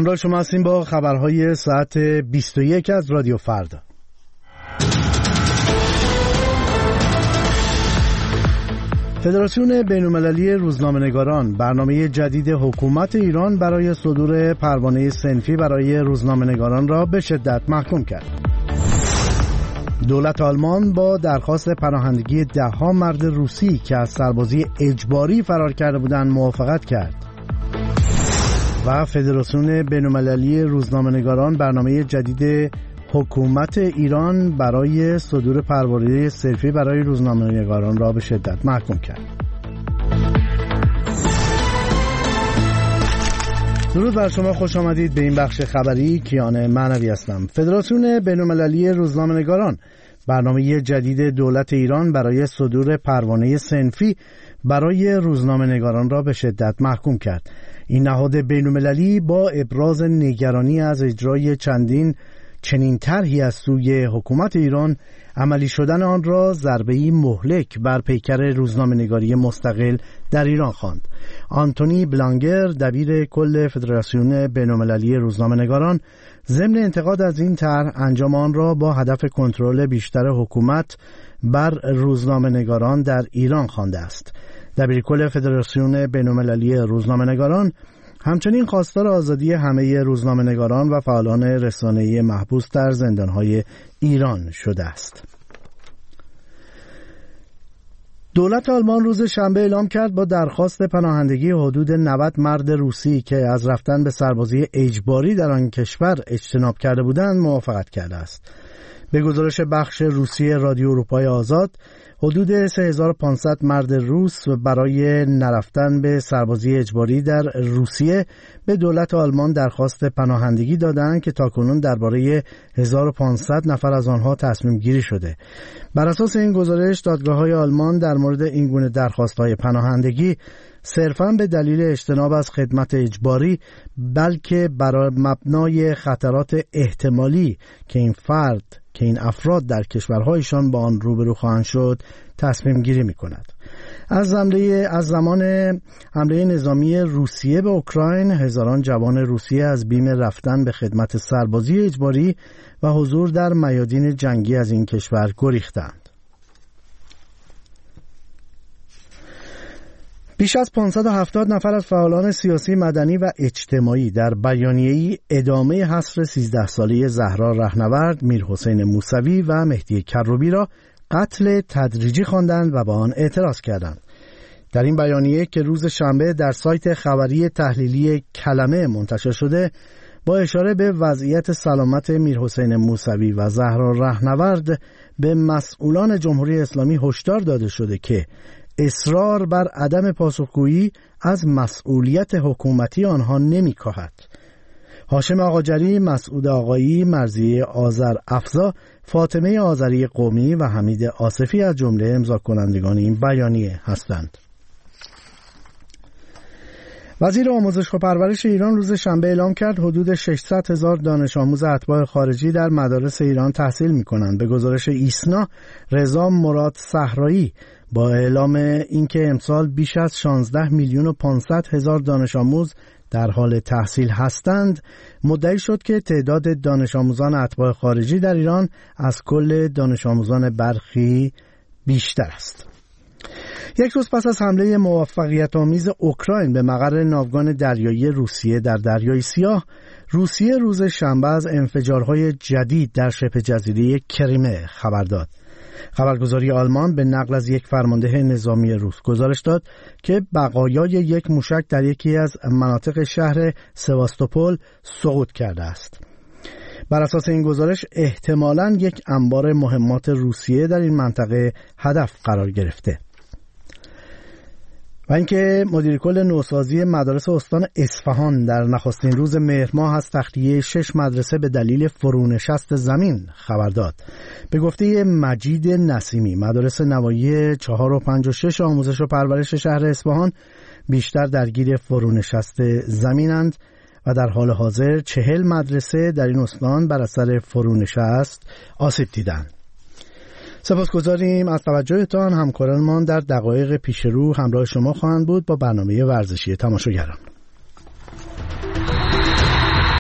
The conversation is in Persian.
همراه شما هستیم با خبرهای ساعت 21 از رادیو فردا. فدراسیون بین‌المللی روزنامه‌نگاران برنامه جدید حکومت ایران برای صدور پروانه صنفی برای روزنامه‌نگاران را به شدت محکوم کرد. دولت آلمان با درخواست پناهندگی ده‌ها مرد روسی که از سربازی اجباری فرار کرده بودند موافقت کرد. و فدراسیون بین‌المللی روزنامه‌نگاران برنامه جدید حکومت ایران برای صدور پروانه صنفی برای روزنامه‌نگاران را به شدت محکوم کرد. درود بر شما، خوش آمدید به این بخش خبری. کیان معنوی هستم. فدراسیون بین‌المللی روزنامه‌نگاران برنامه جدید دولت ایران برای صدور پروانه صنفی برای روزنامه‌نگاران را به شدت محکوم کرد. این نهاد بین‌المللی با ابراز نگرانی از اجرای چنین طرحی از سوی حکومت ایران عملی شدن آن را ضربه‌ای مهلک بر پیکر روزنامه‌نگاری مستقل در ایران خواند. آنتونی بلانگر، دبیر کل فدراسیون بین‌المللی روزنامه‌نگاران، ضمن انتقاد از این طرح انجام آن را با هدف کنترل بیشتر حکومت بر روزنامه‌نگاران در ایران خوانده است. دبیر کل فدراسیون بین‌المللی روزنامه‌نگاران همچنین خواستار آزادی همه روزنامه‌نگاران و فعالان رسانه‌ای محبوس در زندان‌های ایران شده است. دولت آلمان روز شنبه اعلام کرد با درخواست پناهندگی حدود 90 مرد روسی که از رفتن به سربازی اجباری در آن کشور اجتناب کرده بودند موافقت کرده است. به گزارش بخش روسی رادیو اروپای آزاد، حدود 3500 مرد روس برای نرفتن به سربازی اجباری در روسیه به دولت آلمان درخواست پناهندگی دادند که تاکنون درباره 1500 نفر از آنها تصمیم گیری شده. بر اساس این گزارش، دادگاه‌های آلمان در مورد این گونه درخواست‌های پناهندگی صرفاً به دلیل اجتناب از خدمت اجباری، بلکه برای مبنای خطرات احتمالی که این افراد در کشورهایشان با آن روبرو خواهند شد تصمیم گیری می کند. از زمان حمله نظامی روسیه به اوکراین، هزاران جوان روسیه از بیم رفتن به خدمت سربازی اجباری و حضور در میادین جنگی از این کشور گریختند. بیش از 570 نفر از فعالان سیاسی، مدنی و اجتماعی در بیانیه‌ای ادامه حصر 13 ساله زهرا رهنورد، میرحسین موسوی و مهدی کروبی را قتل تدریجی خواندند و با آن اعتراض کردند. در این بیانیه که روز شنبه در سایت خبری تحلیلی کلمه منتشر شده، با اشاره به وضعیت سلامت میرحسین موسوی و زهرا رهنورد به مسئولان جمهوری اسلامی هشدار داده شده که اصرار بر عدم پاسخگویی از مسئولیت حکومتی آنها نمی‌کاهد. هاشم آقاجری، مسعود آقایی، مرضیه آذرافزا، فاطمه آذری قومی و حمید آصفی از جمله امضا کنندگان این بیانیه هستند. وزیر آموزش و پرورش ایران روز شنبه اعلام کرد حدود 600,000 دانش آموز اتباع خارجی در مدارس ایران تحصیل می‌کنند. به گزارش ایسنا، رضا مراد صحرایی با اعلام اینکه امسال بیش از 16,500,000 دانش آموز در حال تحصیل هستند، مدعی شد که تعداد دانش آموزان اتباع خارجی در ایران از کل دانش آموزان برخی بیشتر است. یک روز پس از حمله موفقیت‌آمیز اوکراین به مقر ناوگان دریایی روسیه در دریای سیاه، روسیه روز شنبه از انفجارهای جدید در شبه جزیره کریمه خبر داد. خبرگزاری آلمان به نقل از یک فرمانده نظامی روس گزارش داد که بقایای یک موشک در یکی از مناطق شهر سواستوپول سقوط کرده است. بر اساس این گزارش احتمالاً یک انبار مهمات روسیه در این منطقه هدف قرار گرفته. و اینکه مدیر کل نوسازی مدارس استان اصفهان در نخستین روز مهر ماه از تخلیه 6 مدرسه به دلیل فرونشست زمین خبر داد. به گفته مجید نسیمی، مدارس نوایی 4 و 5 و 6 آموزش و پرورش شهر اصفهان بیشتر درگیر فرونشست زمینند و در حال حاضر 40 مدرسه در این استان بر اثر فرونشست آسیب دیدند. سپاسگزاریم از توجهتان. همکارانمان در دقایق پیش رو همراه شما خواهند بود با برنامه ورزشی تماشاگران.